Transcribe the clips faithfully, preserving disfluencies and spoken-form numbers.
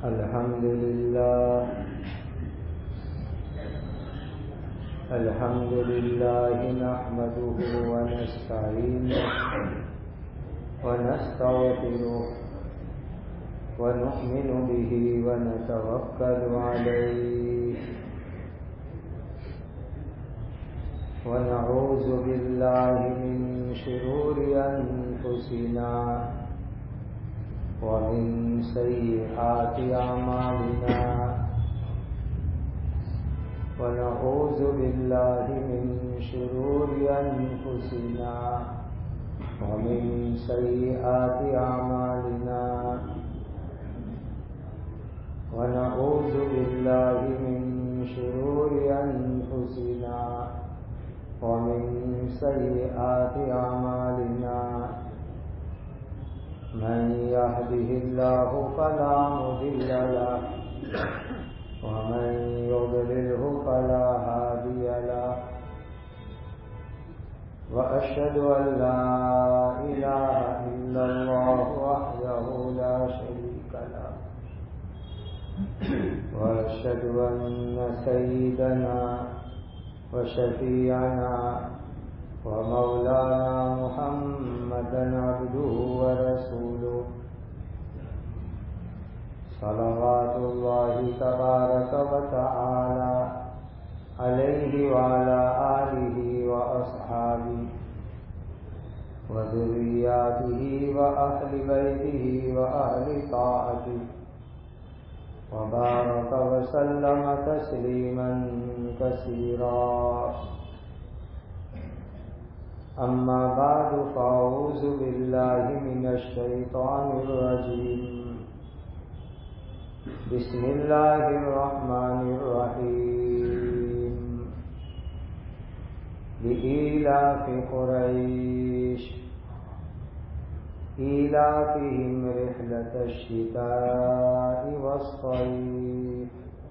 الحمد لله الحمد لله نحمده ونستعينه ونستغفره ونؤمن به ونتوكل عليه ونعوذ بالله من شرور أنفسنا ومن سيئات أعمالنا ونعوذ بالله من شرور أنفسنا ومن سيئات أعمالنا ونعوذ بالله من شرور أنفسنا ومن سيئات أعمالنا من يهده الله فلا مضل له ومن يضلله فلا هادي له وأشهد أن لا إله إلا الله وحده لا شريك له وأشهد أن سيدنا وشفيعنا ومولانا محمدا عبده ورسوله صلوات الله تبارك وتعالى عليه وعلى آله وأصحابه وذرياته وأهل بيته وأهل طاعته وبارك وسلم تسليما كثيرا. أما بعد فأعوذ بالله من الشيطان الرجيم. بسم الله الرحمن الرحيم. لإيلاف قريش إيلافهم رحلة الشتاء والصيف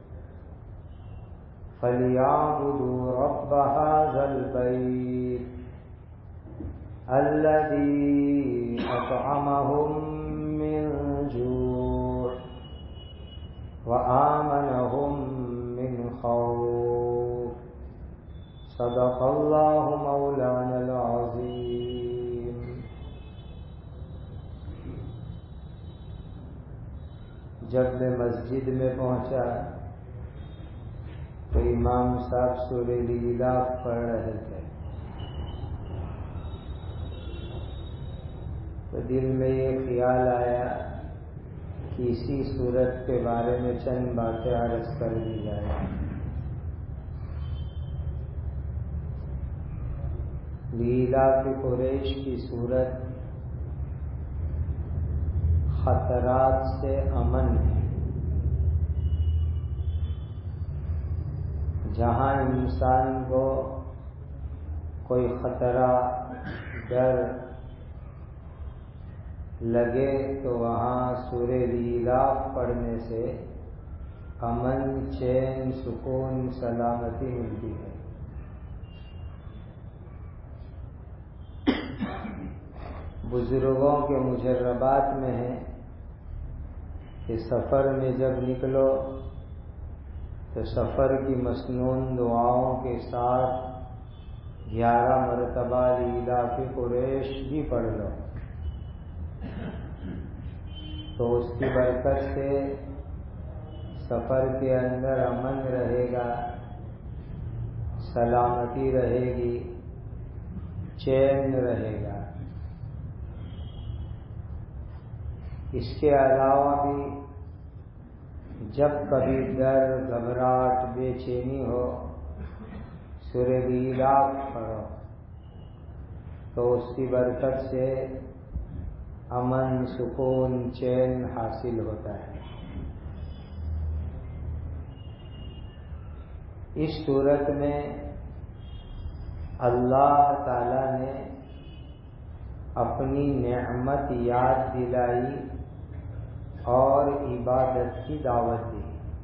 فليعبدوا رب هذا البيت الذي أطعمهم من جوع وآمنهم من خوف. صدق الله مولانا العظيم. جب میں مسجد میں پہنچا تو امام صاحب سورہ الإیلاف پڑھ رہے تھے، تو دل میں یہ خیال آیا کہ اسی صورت کے بارے میں چند باتیں عرض کر دی جائیں. لإیلاف قریش کی صورت خطرات سے امن ہے. جہاں انسان کو کوئی خطرہ ڈر لگے تو وہاں سورہ الإیلاف پڑھنے سے امن، چین، سکون، سلامتی ملتی ہے. بزرگوں کے مجربات میں ہے کہ سفر میں جب نکلو تو سفر کی مسنون دعاؤں کے ساتھ گیارہ مرتبہ لإیلاف قریش بھی پڑھ لو، تو اس کی برکت سے سفر کے اندر امن رہے گا، سلامتی رہے گی، چین رہے گا. اس کے علاوہ بھی جب کبھی ڈر، گھبراہٹ، بے چینی ہو سورہ الإیلاف پڑھو تو اس کی برکت سے امن، سکون، چین حاصل ہوتا ہے. اس صورت میں اللہ تعالی نے اپنی نعمت یاد دلائی اور عبادت کی دعوت دی.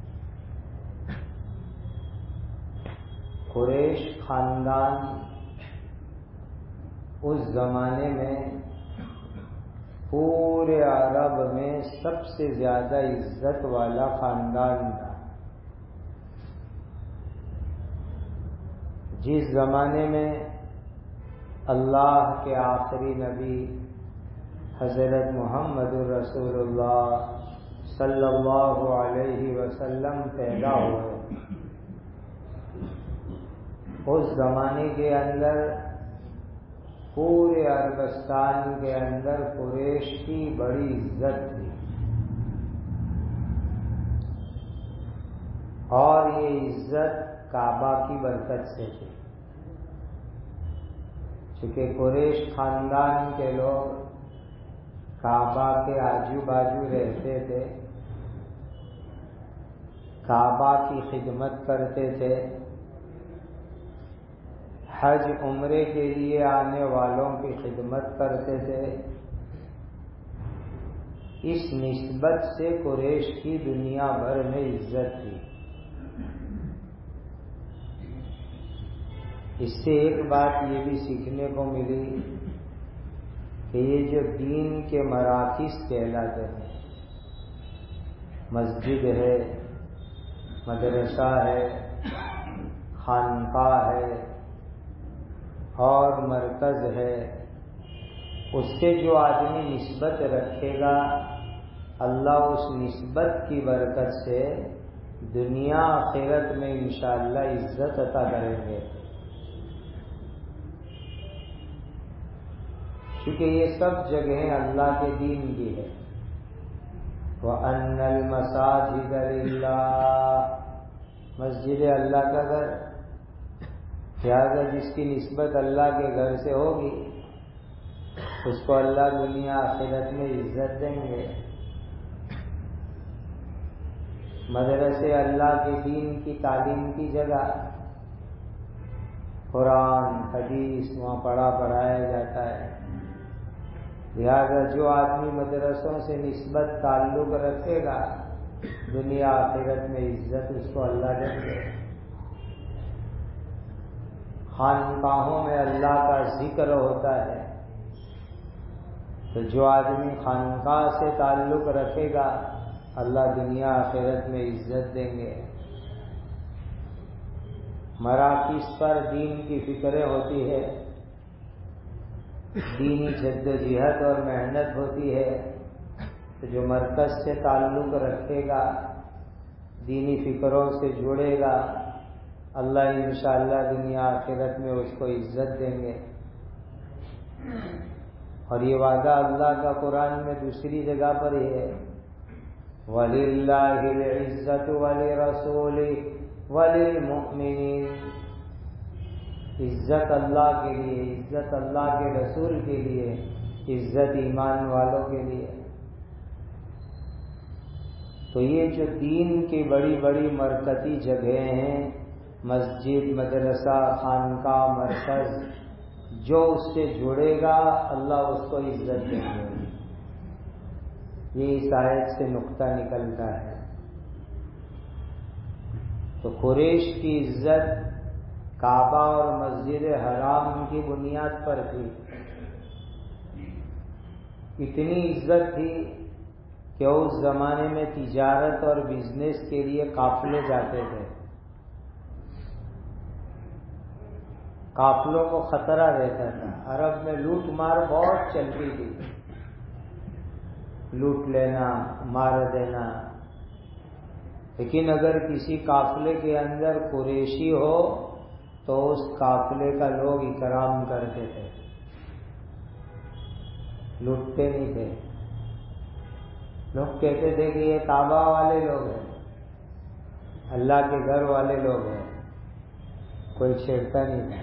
قریش خاندان اس زمانے میں پورے پورے عرب میں سب سے زیادہ عزت والا خاندان تھا. جس زمانے میں اللہ کے آخری نبی حضرت محمد رسول اللہ صلی اللہ علیہ وسلم پیدا ہوئے، اس زمانے کے اندر پورے عربستان کے اندر قریش کی بڑی عزت تھی، اور یہ عزت کعبہ کی برکت سے تھی. چونکہ قریش خاندان کے لوگ کعبہ کے آجو باجو رہتے تھے، کعبہ کی خدمت کرتے تھے، حج عمرے کے لیے آنے والوں کی خدمت کرتے تھے. اس نسبت سے قریش کی دنیا بھر میں عزت تھی. اس سے ایک بات یہ بھی سیکھنے کو ملی کہ یہ جو دین کے مراکز کہلاتے ہیں، مسجد ہے، مدرسہ ہے، خانقاہ ہے اور مرکز ہے، اس سے جو آدمی نسبت رکھے گا، اللہ اس نسبت کی برکت سے دنیا آخرت میں انشاءاللہ عزت عطا کریں گے. کیونکہ یہ سب جگہیں اللہ کے دین کی ہے. وَأَنَّ الْمَسَاجِدَ لِلَّهِ، مسجد اللہ کا گھر، لہذا جس کی نسبت اللہ کے گھر سے ہوگی اس کو اللہ دنیا آخرت میں عزت دیں گے. مدرسے اللہ کے دین کی تعلیم کی جگہ، قرآن حدیث وہاں پڑھا پڑھایا جاتا ہے. لہذا جو آدمی مدرسوں سے نسبت تعلق رکھے گا، دنیا آخرت میں عزت اس کو اللہ دیں گے. خانقاہوں میں اللہ کا ذکر ہوتا ہے تو جو آدمی خانقاہ سے تعلق رکھے گا، اللہ دنیا آخرت میں عزت دیں گے. مراکز پر دین کی فکریں ہوتی ہے، دینی جد و جہد اور محنت ہوتی ہے، تو جو مرکز سے تعلق رکھے گا، دینی فکروں سے جڑے گا، اللہ انشاءاللہ دنیا آخرت میں اس کو عزت دیں گے. اور یہ وعدہ اللہ کا قرآن میں دوسری جگہ پر ہی ہے، وَلِلَّهِ الْعِزَّةُ وَلِرَسُولِهِ وَلِلْمُؤْمِنِينَ. عزت اللہ کے لیے، عزت اللہ کے رسول کے لیے، عزت ایمان والوں کے لیے. تو یہ جو دین کی بڑی بڑی مرکزی جگہیں ہیں، مسجد، مدرسہ، خانقاہ، مرکز، جو اس سے جڑے گا اللہ اس کو عزت دیں گے. یہ اس آیت سے نقطہ نکلتا ہے. تو قریش کی عزت کعبہ اور مسجد حرام کی بنیاد پر تھی. اتنی عزت تھی کہ اس زمانے میں تجارت اور بزنس کے لیے قافلے جاتے تھے. قافلوں کو خطرہ رہتا تھا. عرب میں لوٹ مار بہت چلتی تھی، لوٹ لینا، مار دینا. لیکن اگر کسی قافلے کے اندر قریشی ہو تو اس قافلے کا لوگ اکرام کرتے تھے، لوٹتے نہیں تھے. لوگ کہتے تھے کہ یہ کعبہ والے لوگ ہیں، اللہ کے گھر والے لوگ ہیں، کوئی چھیڑتا نہیں تھا.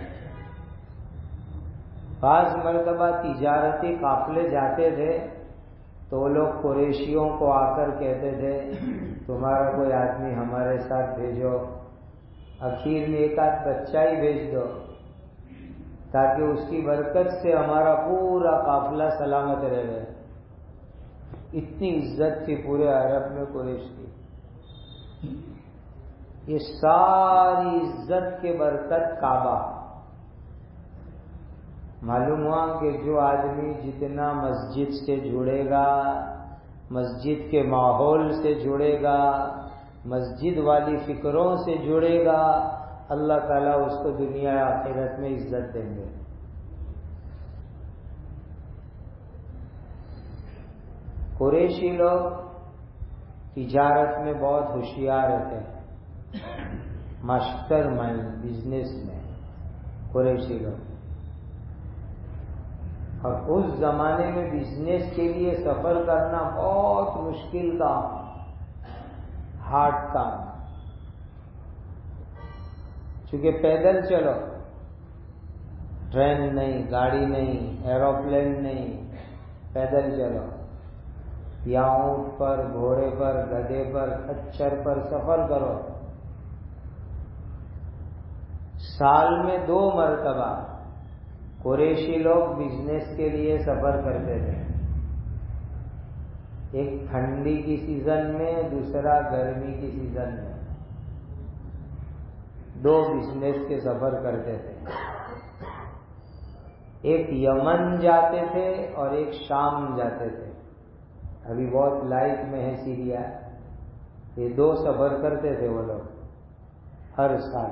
بعض مرتبہ تجارتی قافلے جاتے تھے تو وہ لوگ قریشیوں کو آ کر کہتے تھے تمہارا کوئی آدمی ہمارے ساتھ بھیجو، اخیر میں ایک آدھ بچہ ہی بھیج دو تاکہ اس کی برکت سے ہمارا پورا قافلہ سلامت رہے. اتنی عزت تھی پورے عرب میں قریش کی. یہ ساری عزت کے برکت کعبہ. معلوم ہوا کہ جو آدمی جتنا مسجد سے جڑے گا، مسجد کے ماحول سے جڑے گا، مسجد والی فکروں سے جڑے گا، اللہ تعالیٰ اس کو دنیا آخرت میں عزت دیں گے۔ قریشی لوگ تجارت میں بہت ہوشیار رہتے ہیں، ماسٹر مائنڈ بزنس میں قریشی لوگ، اور اس زمانے میں بزنس کے لیے سفر کرنا بہت مشکل کام، ہارڈ کام، چونکہ پیدل چلو، ٹرین نہیں، گاڑی نہیں، ایروپلین نہیں، پیدل چلو، یا اونٹ پر، گھوڑے پر، گدھے پر، کچھر پر سفر کرو۔ سال میں دو مرتبہ قریشی لوگ بزنس کے لیے سفر کرتے تھے، ایک ٹھنڈی کی سیزن میں، دوسرا گرمی کی سیزن میں، دو بزنس کے سفر کرتے تھے۔ ایک یمن جاتے تھے اور ایک شام جاتے تھے، ابھی بہت لائٹ میں ہے سیریا، یہ دو سفر کرتے تھے وہ لوگ ہر سال،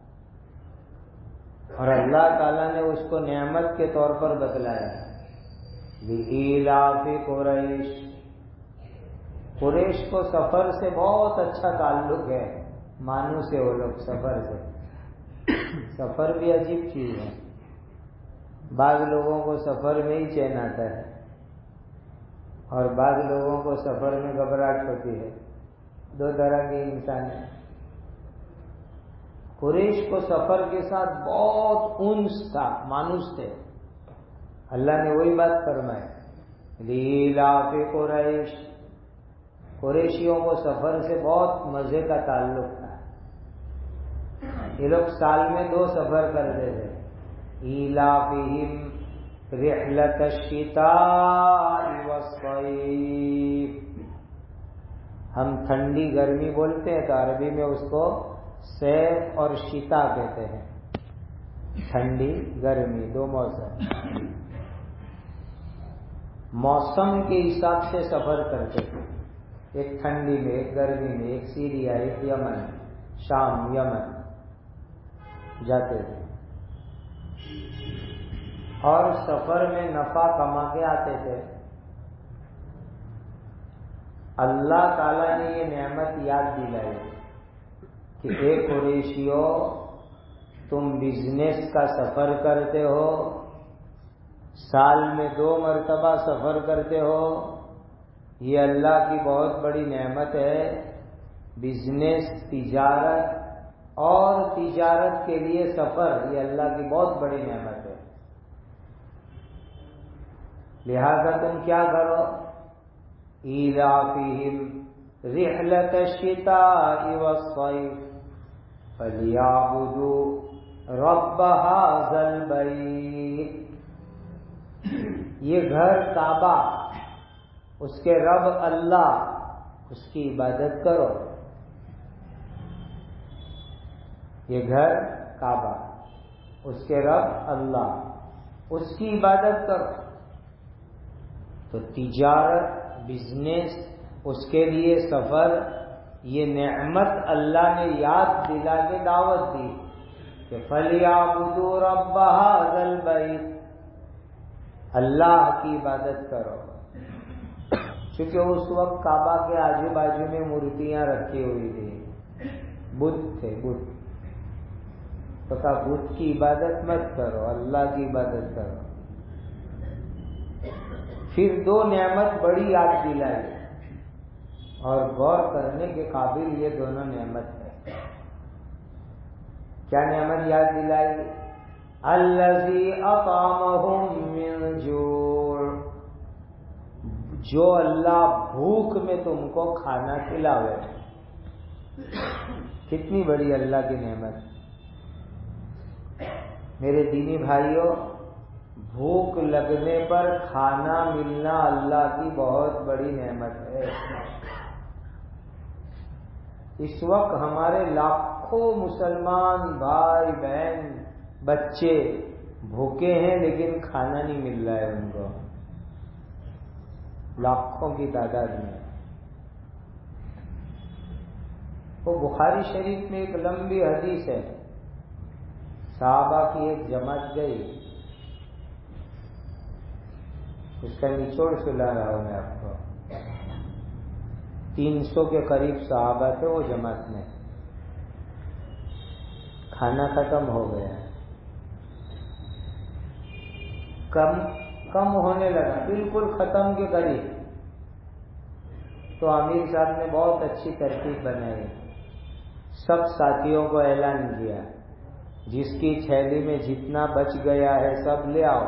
اور اللہ تعالیٰ نے اس کو نعمت کے طور پر بتلایا، لِإِيلَافِ قُرَيْشٍ۔ قریش کو سفر سے بہت اچھا تعلق ہے، مانو سے وہ لوگ سفر سے، سفر بھی عجیب چیز ہے، بعض لوگوں کو سفر میں ہی چین آتا ہے اور بعض لوگوں کو سفر میں گھبراہٹ ہوتی ہے، دو طرح کے انسان ہیں۔ قریش کو سفر کے ساتھ بہت انس تھا، مانوس تھے، اللہ نے وہی بات فرمائی، لِإِيلَافِ قُرَيْشٍ۔ قریشیوں کو سفر سے بہت مزے کا تعلق تھا، یہ لوگ سال میں دو سفر کرتے تھے، إِيلَافِهِمْ رِحْلَةَ الشِّتَاءِ وَالصَّيْفِ۔ ہم ٹھنڈی گرمی بولتے ہیں تو عربی میں اس کو صیف اور شتا کہتے ہیں، ٹھنڈی گرمی دو موسم، موسم کے حساب سے سفر کرتے تھے، ایک ٹھنڈی میں، ایک گرمی میں، ایک سیریا، ایک یمن، شام یمن جاتے تھے، اور سفر میں نفع کما کے آتے تھے۔ اللہ تعالیٰ نے یہ نعمت یاد دلائی کہ اے قریشیو، تم بزنس کا سفر کرتے ہو، سال میں دو مرتبہ سفر کرتے ہو، یہ اللہ کی بہت بڑی نعمت ہے، بزنس، تجارت اور تجارت کے لیے سفر، یہ اللہ کی بہت بڑی نعمت ہے، لہذا تم کیا کرو، إِيلَافِهِمْ رِحْلَةَ الشِّتَاءِ وَالصَّيْفِ فَلْيَعْبُدُوا رَبَّ هَٰذَا الْبَيْتِ۔ یہ گھر کعبہ، اس کے رب اللہ، اس کی عبادت کرو، یہ گھر کعبہ، اس کے رب اللہ، اس کی عبادت کرو۔ تو تجارت، بزنس، اس کے لیے سفر، یہ نعمت اللہ نے یاد دلا کے دعوت دی کہ فَلْيَعْبُدُوا رَبَّ هَٰذَا الْبَيْتِ، اللہ کی عبادت کرو، چونکہ اس وقت کعبہ کے آجو باجو میں مورتیاں رکھی ہوئی تھی، بت تھے، بت، تو کہا بت کی عبادت مت کرو، اللہ کی عبادت کرو۔ پھر دو نعمت بڑی یاد دلائی، اور غور کرنے کے قابل یہ دونوں نعمت ہے۔ کیا نعمت یاد دلائی؟ الذی اطعمہم من جوع، جو اللہ بھوک میں تم کو کھانا کھلاوے، کتنی بڑی اللہ کی نعمت۔ میرے دینی بھائیوں، بھوک لگنے پر کھانا ملنا اللہ کی بہت بڑی نعمت ہے۔ اس وقت ہمارے لاکھوں مسلمان بھائی بہن بچے بھوکے ہیں لیکن کھانا نہیں مل رہا ہے ان کو، لاکھوں کی تعداد میں۔ وہ بخاری شریف میں ایک لمبی حدیث ہے، صحابہ کی ایک جماعت گئی، اس کا نچوڑ سنا رہا ہوں میں آپ کو۔ تین سو کے قریب صحابہ تھے وہ جماعت میں، کھانا ختم ہو گیا، کم کم ہونے لگا، بالکل ختم کے قریب۔ تو امیر صاحب نے بہت اچھی ترتیب بنائی، سب ساتھیوں کو اعلان کیا، جس کی تھیلی میں جتنا بچ گیا ہے سب لے آؤ۔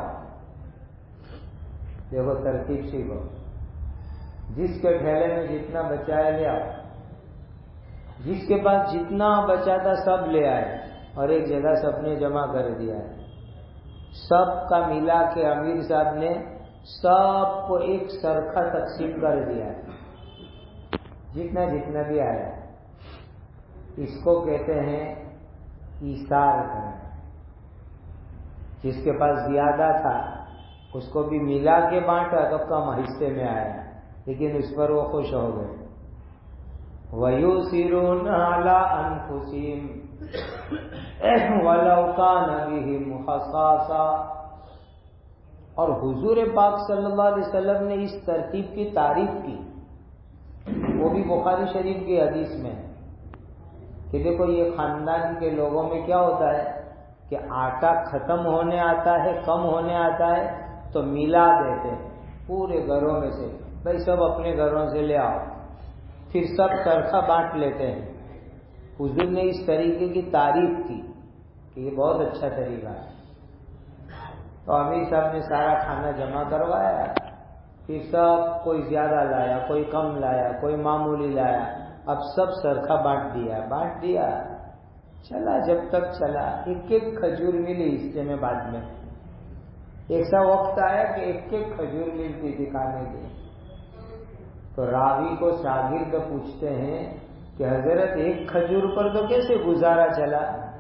دیکھو ترتیب سیکھو، جس کے ٹھیلے میں جتنا بچا ہے لے آؤ، جس کے پاس جتنا بچا تھا سب لے آئے، اور ایک جگہ سب نے جمع کر دیا ہے۔ سب کا ملا کے امیر صاحب نے سب کو ایک سرخہ تقسیم کر دیا ہے، جتنا جتنا بھی آیا۔ اس کو کہتے ہیں ایثار کرنا۔ جس کے پاس زیادہ تھا اس کو بھی ملا کے بانٹا تو کم حصے میں آیا، لیکن اس پر وہ خوش ہو گئے۔ وَيُؤْثِرُونَ عَلَىٰ أَنفُسِهِمْ وَلَوْ كَانَ بِهِمْ خَصَاصَةٌ۔ اور حضور پاک صلی اللہ علیہ وسلم نے اس ترتیب کی تعریف کی، وہ بھی بخاری شریف کی حدیث میں، کہ دیکھو یہ خاندان کے لوگوں میں کیا ہوتا ہے کہ آٹا ختم ہونے آتا ہے، کم ہونے آتا ہے تو ملا دیتے ہیں پورے گھروں میں سے، بھائی سب اپنے گھروں سے لے آؤ، پھر سب چرخہ بانٹ لیتے ہیں۔ حضور نے اس طریقے کی تعریف کی کہ یہ بہت اچھا طریقہ ہے۔ تو امیر صاحب نے سارا کھانا جمع کروایا، پھر سب کوئی زیادہ لایا، کوئی کم لایا، کوئی معمولی لایا، اب سب سرخہ بانٹ دیا بانٹ دیا چلا جب تک چلا، ایک ایک کھجور ملی حصے میں۔ بعد میں ایسا وقت آیا کہ ایک ایک کھجور ملتی تھی کھانے کی۔ تو راوی کو شاگرد پوچھتے ہیں کہ حضرت ایک کھجور پر تو کیسے گزارا چلا؟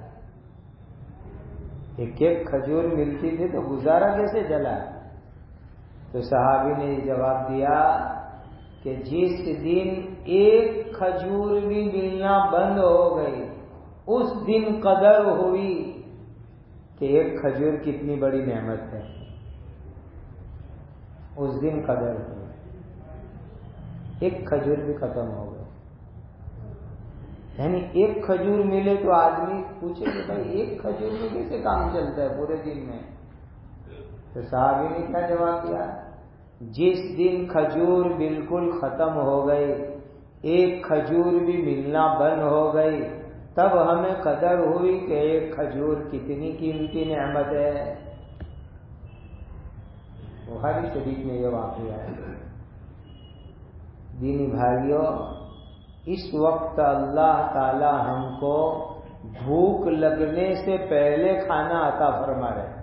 ایک ایک کھجور ملتی تھی تو گزارا کیسے چلا؟ تو صحابی نے جواب دیا کہ جس دن ایک کھجور بھی ملنا بند ہو گئی اس دن قدر ہوئی کہ ایک کھجور کتنی بڑی نعمت ہے، اس دن قدر ہوئی۔ ایک کھجور بھی ختم ہو گئی، یعنی ایک کھجور ملے تو آدمی پوچھے کہ بھائی ایک کھجور میں کیسے کام چلتا ہے پورے دن میں؟ تو صحابی نے کیا جواب دیا؟ جس دن کھجور بالکل ختم ہو گئی، ایک کھجور بھی ملنا بند ہو گئی، تب ہمیں قدر ہوئی کہ ایک کھجور کتنی قیمتی نعمت ہے۔ بخاری شریف میں یہ واقعہ ہے۔ دینی بھائیوں، اس وقت اللہ تعالی ہم کو بھوک لگنے سے پہلے کھانا عطا فرما رہے۔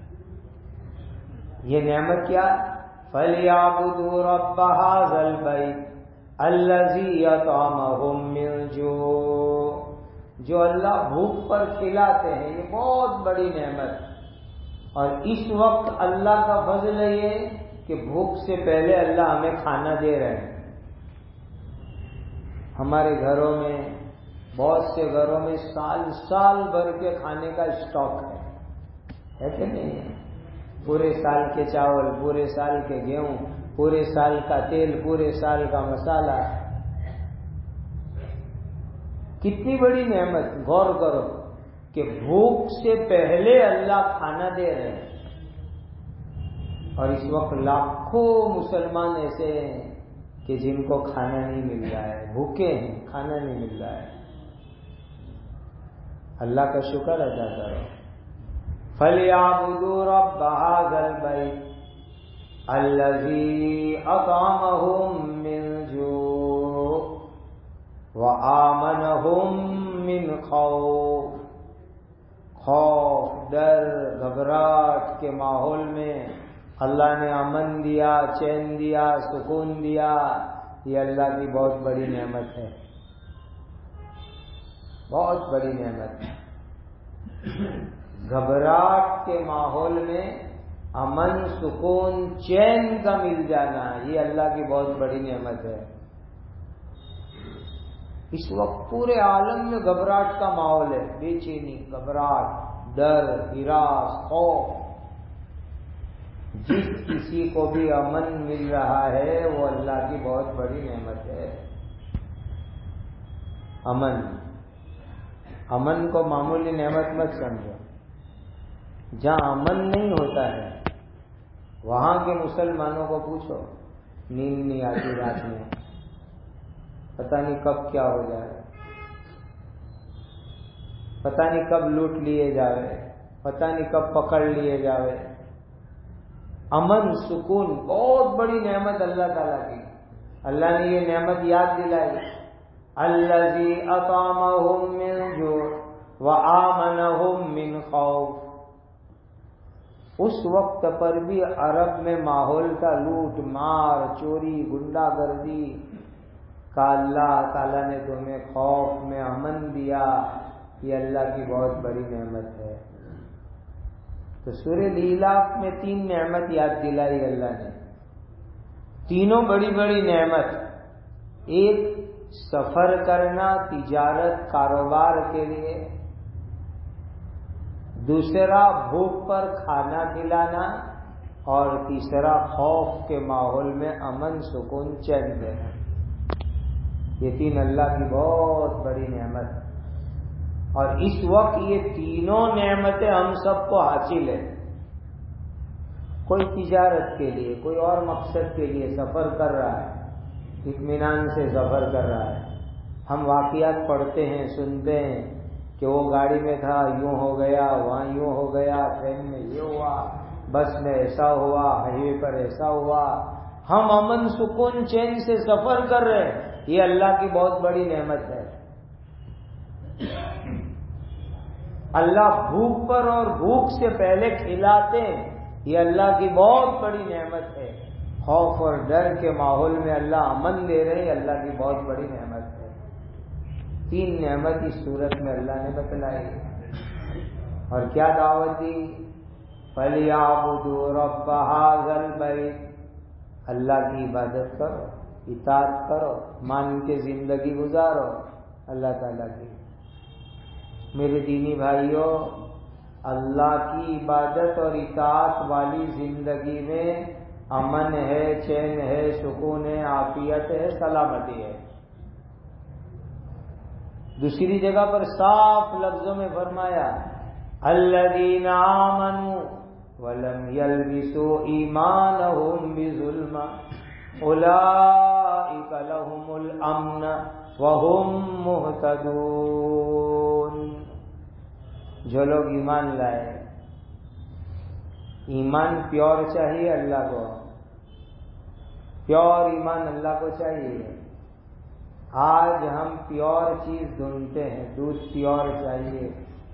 یہ نعمت کیا؟ فَلْيَعْبُدُوا رَبَّ هَٰذَا الْبَيْتِ الَّذِي أَطْعَمَهُم مِّن جُوعٍ۔ جو اللہ بھوک پر کھلاتے ہیں، یہ بہت بڑی نعمت۔ اور اس وقت اللہ کا فضل ہے یہ کہ بھوک سے پہلے اللہ ہمیں کھانا دے رہے ہیں۔ ہمارے گھروں میں، بہت سے گھروں میں سال سال بھر کے کھانے کا اسٹاک ہے، ہے کہ نہیں؟ پورے سال کے چاول، پورے سال کے گیہوں، پورے سال کا تیل، پورے سال کا مسالہ۔ کتنی بڑی نعمت، غور کرو کہ بھوک سے پہلے اللہ کھانا دے رہے ہیں۔ اور اس وقت لاکھوں مسلمان ایسے ہیں کہ جن کو کھانا نہیں مل رہا ہے، بھوکے ہیں، کھانا نہیں مل رہا ہے۔ اللہ کا شکر ادا کرو۔ فَلْيَعْبُدُوا رَبَّ هَٰذَا الْبَيْتِ الَّذِي أَطْعَمَهُم مِّن جُوعٍ وَآمَنَهُم مِّن خَوْفٍ۔ خوف، ڈر، گھبراہٹ کے ماحول میں اللہ نے امن دیا، چین دیا، سکون دیا۔ یہ اللہ کی بہت بڑی نعمت ہے، بہت بڑی نعمت۔ گھبراہٹ کے ماحول میں امن، سکون، چین کا مل جانا، یہ اللہ کی بہت بڑی نعمت ہے۔ اس وقت پورے عالم میں گھبراہٹ کا ماحول ہے، بے چینی، گھبراہٹ، ڈر، ہراس، خوف۔ جس کسی کو بھی امن مل رہا ہے وہ اللہ کی بہت بڑی نعمت ہے۔ امن امن کو معمولی نعمت مت سمجھو۔ جہاں امن نہیں ہوتا ہے وہاں کے مسلمانوں کو پوچھو، نیند نہیں آتی رات میں، پتہ نہیں کب کیا ہو جائے، پتہ نہیں کب لوٹ لیے جاوے، پتہ نہیں کب پکڑ لیے جاوے۔ امن، سکون بہت بڑی نعمت اللہ تعالیٰ کی۔ اللہ نے یہ نعمت یاد دلائی، الذی اطعمہم من جوع وآمنہم من خوف۔ اس وقت پر بھی عرب میں ماحول کا لوٹ مار، چوری، گنڈا گردی کا اللہ تعالیٰ نے تمہیں خوف میں امن دیا، یہ اللہ کی بہت بڑی نعمت ہے۔ تو سورہ الاعلاف میں تین نعمت یاد دلائی اللہ نے، تینوں بڑی بڑی نعمت۔ ایک سفر کرنا تجارت کاروبار کے لیے، دوسرا بھوک پر کھانا کھلانا، اور تیسرا خوف کے ماحول میں امن، سکون، چین دینا۔ یہ تین اللہ کی بہت بڑی نعمت، اور اس وقت یہ تینوں نعمتیں ہم سب کو حاصل ہے۔ کوئی تجارت کے لیے، کوئی اور مقصد کے لیے سفر کر رہا ہے، اطمینان سے سفر کر رہا ہے۔ ہم واقعات پڑھتے ہیں، سنتے ہیں کہ وہ گاڑی میں تھا، یوں ہو گیا، وہاں یوں ہو گیا، ٹرین میں یہ ہوا، بس میں ایسا ہوا، ہائی وے پر ایسا ہوا۔ ہم امن، سکون، چین سے سفر کر رہے ہیں، یہ اللہ کی بہت بڑی نعمت ہے۔ اللہ بھوک پر اور بھوک سے پہلے کھلاتے ہیں، یہ اللہ کی بہت بڑی نعمت ہے۔ خوف اور ڈر کے ماحول میں اللہ امن دے رہے ہیں، اللہ کی بہت بڑی نعمت ہے۔ تین نعمت اس صورت میں اللہ نے بتلائی، اور کیا دعوت دی؟ فَلْيَعْبُدُوا رَبَّ هَٰذَا الْبَيْتِ، اللہ کی عبادت کرو، اطاعت کرو، مان کے زندگی گزارو اللہ تعالیٰ کی۔ میرے دینی بھائیوں، اللہ کی عبادت اور اطاعت والی زندگی میں امن ہے، چین ہے، سکون ہے، عافیت ہے، سلامتی ہے۔ دوسری جگہ پر صاف لفظوں میں فرمایا، الذین آمنوا ولم یلبسوا ایمانہم بظلم اولئک لہم الامن وہم مہتدون۔ جو لوگ ایمان لائے، ایمان پیور چاہیے اللہ کو، پیور ایمان اللہ کو چاہیے۔ آج ہم پیور چیز ڈھونڈتے ہیں، دودھ پیور چاہیے،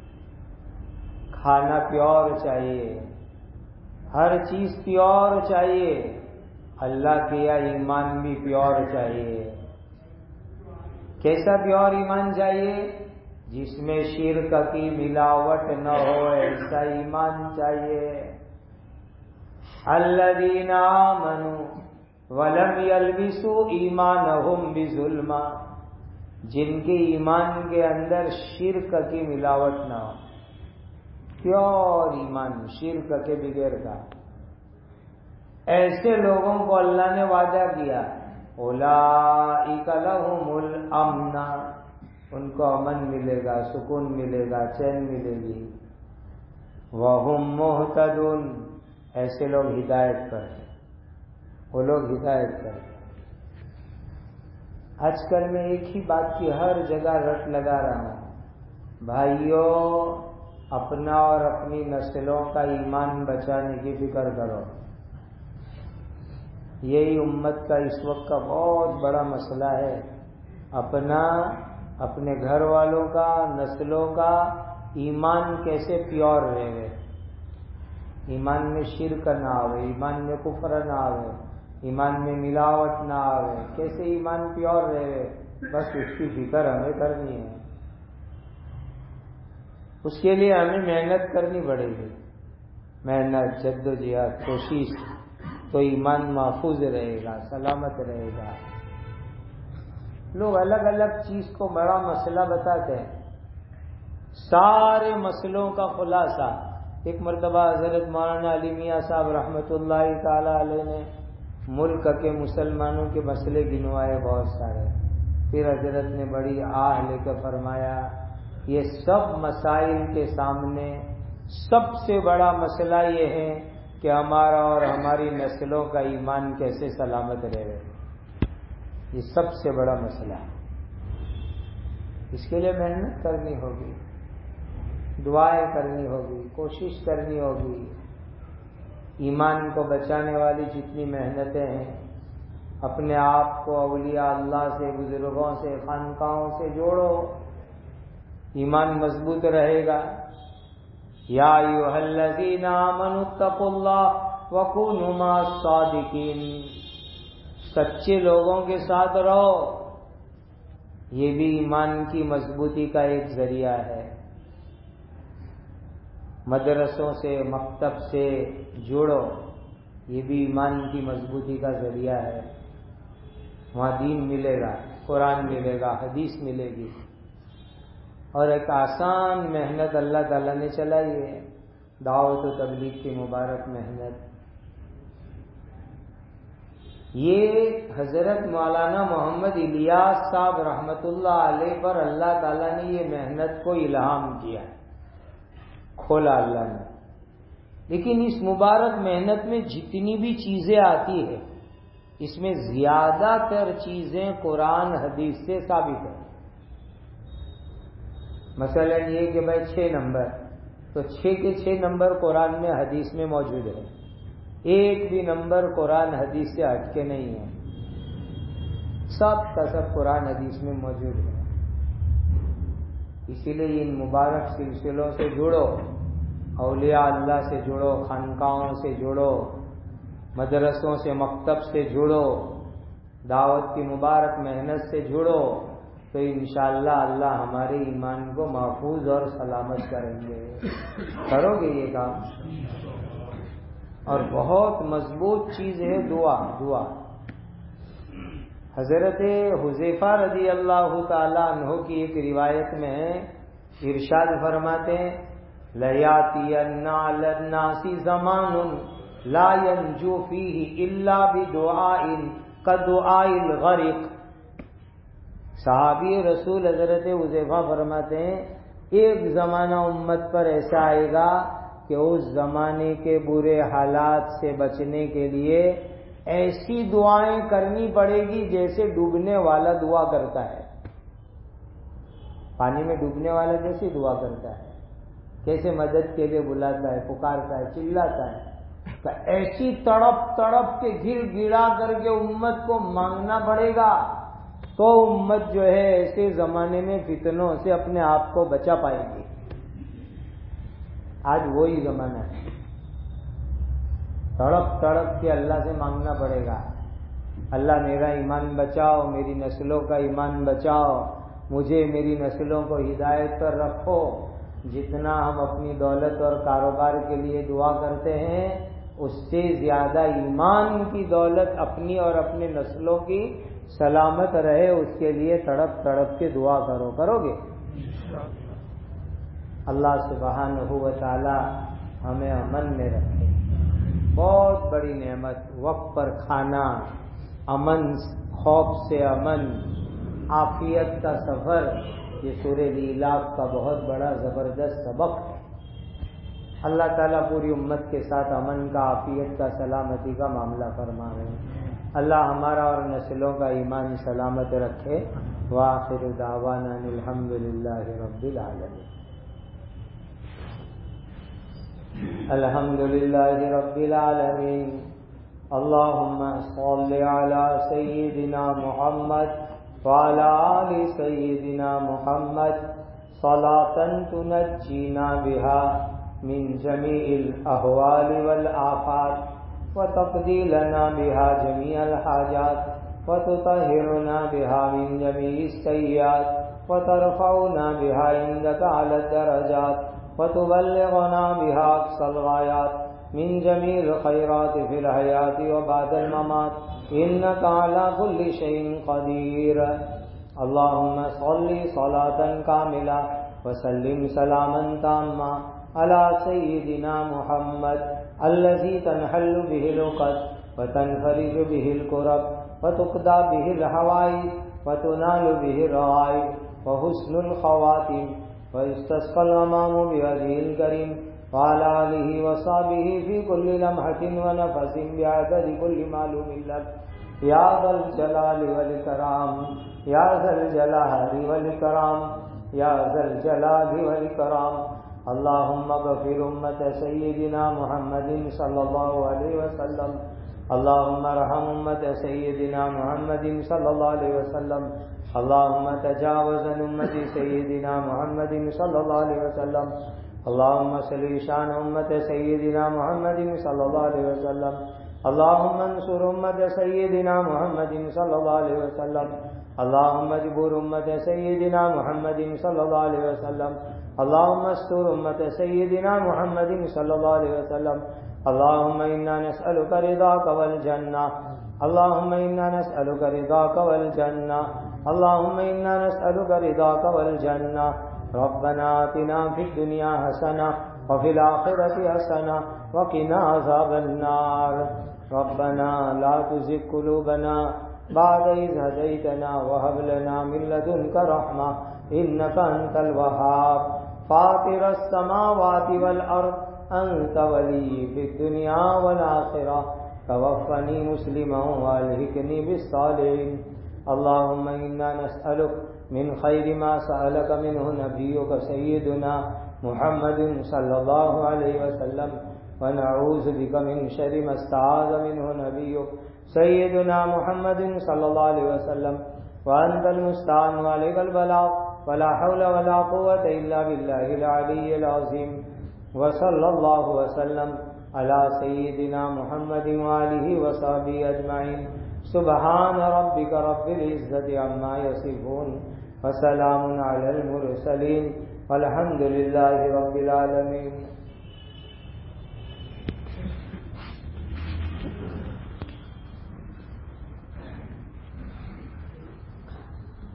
کھانا پیور چاہیے، ہر چیز پیور چاہیے۔ اللہ کے یا ایمان بھی پیور چاہیے۔ کیسا پیور ایمان چاہیے؟ جس میں شرک کی ملاوٹ نہ ہو، ایسا ایمان چاہیے۔ الذین آمنوا ولم یلبسوا ایمانہم بظلم، جن کے ایمان کے اندر شرک کی ملاوٹ نہ ہو، پیور ایمان، شرک کے بغیر کا، ایسے لوگوں کو اللہ نے وعدہ کیا، اولئک لہم الامن، ان کو امن ملے گا، سکون ملے گا، چین ملے گی، وہم مہتدون، ایسے لوگ ہدایت پر ہیں، وہ لوگ ہدایت پر ہیں۔ آج کل میں ایک ہی بات کی ہر جگہ رٹ لگا رہا ہوں، بھائیوں اپنا اور اپنی نسلوں کا ایمان بچانے کی فکر کرو۔ یہی امت کا اس وقت کا بہت بڑا مسئلہ ہے، اپنا، اپنے گھر والوں کا، نسلوں کا ایمان کیسے پیور رہے، ایمان میں شرک نہ آوے، ایمان میں کفر نہ آوے، ایمان میں ملاوٹ نہ آوے، کیسے ایمان پیور رہے، بس اس کی فکر ہمیں کرنی ہے۔ اس کے لیے ہمیں محنت کرنی پڑے گی، محنت، جد و جہاد، کوشش، تو ایمان محفوظ رہے گا، سلامت رہے گا۔ لوگ الگ الگ چیز کو بڑا مسئلہ بتاتے ہیں، سارے مسئلوں کا خلاصہ ایک مرتبہ حضرت مولانا علی میاں صاحب رحمۃ اللہ تعالی علیہ نے ملک کے مسلمانوں کے مسئلے گنوائے بہت سارے، پھر حضرت نے بڑی آہ لے کر فرمایا یہ سب مسائل کے سامنے سب سے بڑا مسئلہ یہ ہے کہ ہمارا اور ہماری نسلوں کا ایمان کیسے سلامت رہے، یہ سب سے بڑا مسئلہ ہے۔ اس کے لیے محنت کرنی ہوگی، دعائیں کرنی ہوگی، کوشش کرنی ہوگی۔ ایمان کو بچانے والی جتنی محنتیں ہیں، اپنے آپ کو اولیاء اللہ سے، بزرگوں سے، خانقاہوں سے جوڑو، ایمان مضبوط رہے گا۔ یا ایھا الذین آمنوا اتقوا اللہ وکونوا مع الصادقین، سچے لوگوں کے ساتھ رہو، یہ بھی ایمان کی مضبوطی کا ایک ذریعہ ہے۔ مدرسوں سے، مکتب سے جڑو، یہ بھی ایمان کی مضبوطی کا ذریعہ ہے۔ وہاں دین ملے گا، قرآن ملے گا، حدیث ملے گی۔ اور ایک آسان محنت اللہ تعالیٰ نے چلائی ہے، دعوت و تبلیغ کی مبارک محنت۔ یہ حضرت مولانا محمد الیاس صاحب رحمۃ اللہ علیہ پر اللہ تعالیٰ نے یہ محنت کو الہام کیا، کھولا اللہ نے۔ لیکن اس مبارک محنت میں جتنی بھی چیزیں آتی ہیں، اس میں زیادہ تر چیزیں قرآن حدیث سے ثابت ہیں۔ مثلا یہ کہ بھائی چھ نمبر، تو چھ کے چھ نمبر قرآن میں حدیث میں موجود ہے، ایک بھی نمبر قرآن حدیث سے ہٹ کے نہیں ہے، سب کا سب قرآن حدیث میں موجود ہے۔ اسی لیے ان مبارک سلسلوں سے جڑو، اولیاء اللہ سے جڑو، خانقاہوں سے جڑو، مدرسوں سے، مکتب سے جڑو، دعوت کی مبارک محنت سے جڑو، تو انشاءاللہ اللہ ہمارے ایمان کو محفوظ اور سلامت کریں گے۔ کرو گے یہ کام؟ اور بہت مضبوط چیز ہے دعا، دعا۔ حضرت حذیفہ رضی اللہ تعالی عنہ کی ایک روایت میں ہے، ارشاد فرماتے ہیں لَيَأْتِيَنَّ عَلَى النَّاسِ زَمَانٌ لَا يَنْجُو فِيهِ إِلَّا بِدُعَاءٍ كَدُعَاءِ الْغَرِقِ۔ صحابی رسول حضرت حذیفہ فرماتے ہیں ایک زمانہ امت پر ایسا آئے گا کہ اس زمانے کے برے حالات سے بچنے کے لیے ایسی دعائیں کرنی پڑے گی جیسے ڈوبنے والا دعا کرتا ہے، پانی میں ڈوبنے والا جیسے دعا کرتا ہے، کیسے مدد کے لیے بلاتا ہے، پکارتا ہے، چلاتا ہے، تو ایسی تڑپ تڑپ کے گر گڑا کر کے امت کو مانگنا پڑے گا، تو امت جو ہے ایسے زمانے میں فتنوں سے اپنے آپ کو بچا پائے گی۔ آج وہی زمانہ ہے، تڑپ تڑپ کے اللہ سے مانگنا پڑے گا، اللہ میرا ایمان بچاؤ، میری نسلوں کا ایمان بچاؤ، مجھے میری نسلوں کو ہدایت پر رکھو۔ جتنا ہم اپنی دولت اور کاروبار کے لیے دعا کرتے ہیں، اس سے زیادہ ایمان کی دولت اپنی اور اپنے نسلوں کی سلامت رہے، اس کے لیے تڑپ تڑپ کے دعا کرو، کرو گے؟ اللہ سبحانہ و تعالی ہمیں امن میں رکھے۔ بہت بڑی نعمت، وقت پر کھانا، امن، خوف سے امن، عافیت کا سفر، یہ سورہ الاف کا بہت بڑا زبردست سبق ہے۔ اللہ تعالیٰ پوری امت کے ساتھ امن کا، عافیت کا، سلامتی کا معاملہ فرما رہے ہیں۔ اللہ ہمارا اور نسلوں کا ایمان سلامت رکھے۔ وآخر دعوانا الحمد للہ رب العالمین۔ الحمد للہ رب العالمین۔ اللہم صل علی سیدنا محمد وعلی آل سیدنا محمد صلاۃ تنجینا بہا من جمیع الاحوال والآفات وتقضی لنا بها جميع الحاجات وتطهرنا بها من جميع السيئات وترفعنا بها عندك على الدرجات وتبلغنا بها أقصى الغايات من جميع الخيرات في الحياة وبعد الممات إنك على كل شيء قدير. اللهم صل صلاة كاملة وسلم سلاما تاما على سيدنا محمد الذي تنحل به العقد وتنفرج به الكرب وتقضى به الحوائج وتنال به الرغائب وحسن الخواتم ويستسقى الغمام بوجهه الكريم وعلى آله وصحبه في كل لمحة ونفس بعدد كل معلوم لك يا ذا الجلال والإكرام يا ذا الجلال والإكرام يا ذا الجلال والإكرام. اللهم اغفر أمة سيدنا محمد صلى الله عليه وسلم. اللهم ارحم أمة سيدنا محمد صلى الله عليه وسلم. اللهم تجاوز عن أمة سيدنا محمد صلى الله عليه وسلم. اللهم صل شان أمة سيدنا محمد صلى الله عليه وسلم. اللهم انصر أمة سيدنا محمد صلى الله عليه وسلم. اللهم اجبر أمة سيدنا محمد صلى الله عليه وسلم. اللهم استر أمة سيدنا محمد صلى الله عليه وسلم. اللهم إنا نسألك رضاك والجنة. اللهم إنا نسألك رضاك والجنة. اللهم إنا نسألك رضاك والجنة. ربنا آتنا في الدنيا حسنة وفي الآخرة حسنة وقنا عذاب النار. ربنا لا تزغ قلوبنا بعد إذ هديتنا وهب لنا من لدنك رحمة إنك أنت الوهاب. فاطر السماوات والأرض أنت ولي في الدنيا والآخرة توفني مسلما والحقني بالصالحين. اللهم إنا نسألك من خير ما سألك منه نبيك سيدنا محمد صلى الله عليه وسلم ونعوذ بك من شر ما استعاذ منه نبيك سيدنا محمد صلى الله عليه وسلم. وأنت المستعان وعليك البلاغ ولا حول ولا قوة إلا بالله العلي العظيم. وصلى الله وسلم على سيدنا محمد وآله وصحبه أجمعين. سبحان ربك رب العزة عما يصفون وسلام على المرسلين والحمد لله رب العالمين.